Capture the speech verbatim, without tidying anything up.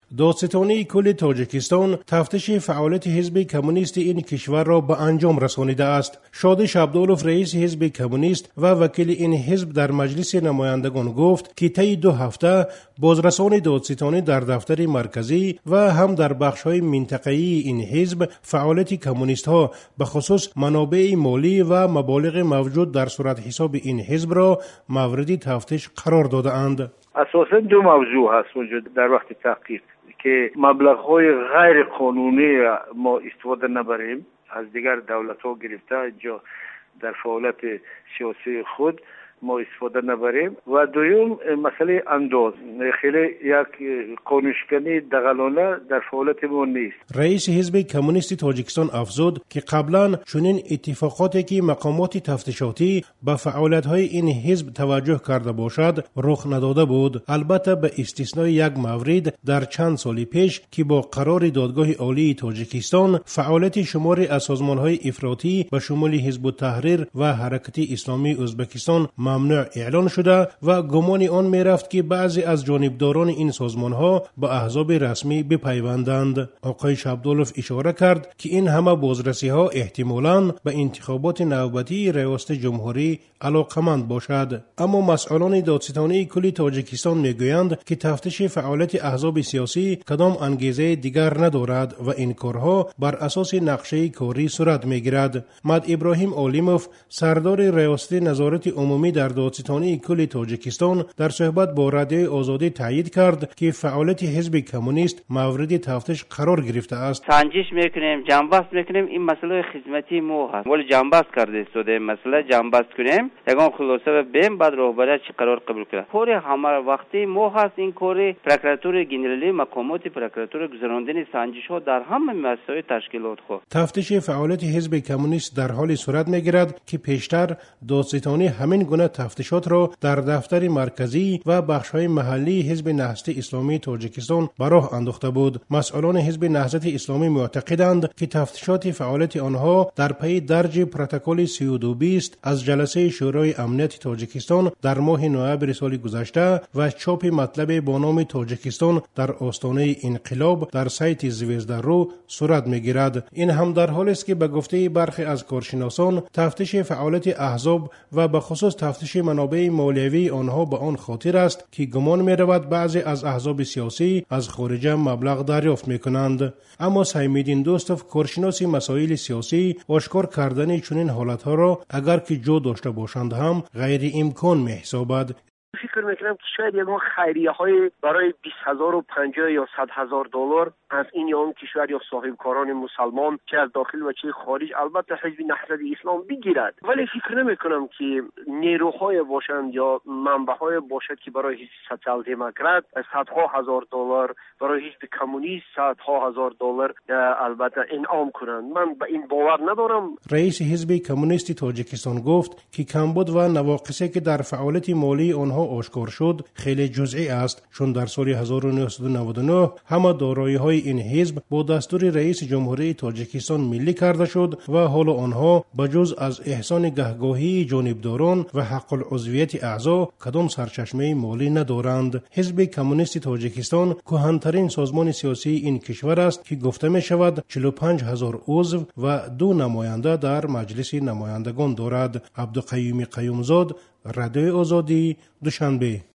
دادستانی کل تاجیکستان تفتیش فعالیت حزب کمونیست این کشور را به انجام رسانیده است. شادش عبدالله رئیس حزب کمونیست و وکیل این حزب در مجلس نمایندگان گفت که طی دو هفته بازرسان دادستانی در دفتر مرکزی و هم در بخش‌های منطقه‌ای این حزب فعالیت کمونیست ها به خصوص منابع مالی و مبالغ موجود در صورت حساب این حزب را مورد تفتیش قرار داده اند. اساساً دو موضوع هست وجود در وقت تحقیق که مبلغ‌های غیر قانونی ما استفاده نبریم از دیگر دولت‌ها گرفته جا در فعالیت سیاسی خود ما استفاده نبریم و دوم مسئله انداز خیلی یک قانونشکنی دغلانه در فعالیت ما نیست. رئیس حزب کمونیست تاجیکستان افزود که قبلا چنین اتفاقاتی که مقامات تفتیشاتی به فعالیت‌های این حزب توجه کرده باشد رخ نداده بود، البته به استثنای یک مورد در چند سال پیش که با قرار دادگاه عالی تاجیکستان فعالیت شماری از سازمان‌های افراطی به شمول حزب التحریر و حرکت اسلامی ازبکستان ممنوع اعلان شده و گمان آن می رفت که بعضی از جانبداران این سازمان ها به احزاب رسمی بپیوندند. آقای عبدالله اشاره کرد که این همه بازرسی ها احتمالاً به انتخابات نوبتی ریاست جمهوری علاقمند باشد. اما مسئولان دادستانی کل تاجیکستان می گویند که تفتیش فعالیت احزاب سیاسی کدام انگیزه دیگر ندارد و این کارها بر اساس نقشه کاری صورت می گیرد. مد ابراهیم علیموف سردار ریاست نظارت عمومی در دادستانی کل تاجیکستان در صحبت با رادیو آزادی تایید کرد که فعالیت حزب کمونیست مورد تفتیش قرار گرفته است. سنجش میکنیم، جنبست میکنیم، این مسئله خدمتی ما هست. ولی جنبست کرده شده مسئله جنبست کنیم، یگان خلاصه بیم بعد رهبری چی قرار قبول کنه. کار همه وقتی ما هست این کار پروکراتور گنرالی مقامات پروکراتور گذراندن سنجش ها در همه مسائل تشکیلات خود. تفتیش فعالیت حزب کمونیست در حال صورت میگیرد که پیشتر دادستانی همین گونه تفتیشات را در دفتر مرکزی و بخش‌های محلی حزب نهضت اسلامی تاجیکستان به راه انداخته بود. مسئولان حزب نهضت اسلامی معتقدند که تفتیشات فعالیت آنها در پی درج پروتکل سی و دو بیست از جلسه شورای امنیت تاجیکستان در ماه نوامبر سال گذشته و چاپ مطلب با نام تاجیکستان در آستانه انقلاب در سایت زویزدارو صورت می‌گیرد. این هم در حالی است که به گفته برخی از کارشناسان تفتیش فعالیت احزاب و به خصوص تفتیش منابع مالیوی آنها به آن خاطر است که گمان می رود بعضی از احزاب سیاسی از خارج مبلغ دریافت می کنند. اما سیم‌الدین دوستوف کارشناس مسائل سیاسی آشکار کردن چنین حالتها را اگر که جو داشته باشند هم غیر امکان می حسابد. فکر میکنم که شاید یکان خیریه های برای بیست هزار و پنجاه یا صد هزار دلار از این یا اون کشور یا صاحب کاران مسلمان چه از داخل و چه خارج البته حزب نهضت اسلام بگیرد، ولی فکر نمیکنم که نیروهای باشند یا منبعهای باشد که برای حزب سوسیال دموکرات صدها هزار دلار، برای حزب کمونیست صدها هزار دلار البته انعام کنند. من به این باور ندارم. رئیس حزب کمونیست تاجیکستان گفت که کمبود و نواقصی که در فعالیت مالی آنها آشکار شد خیلی جزئی است، چون در سال هزار و نهصد و نود و نه همه دارایی‌های این حزب با دستور رئیس جمهوری تاجیکستان ملی کرده شد و حالا آنها بجز از احسان گهگاهی جانبداران و حق العضویت اعضا کدام سرچشمه مالی ندارند. حزب کمونیست تاجیکستان کهن‌ترین سازمان سیاسی این کشور است که گفته می شود چهل و پنج هزار عضو و دو نماینده در مجلس نمایندگان دارد. عبدالقیوم قیومزاد، رادیو آزادی، دوشنبه.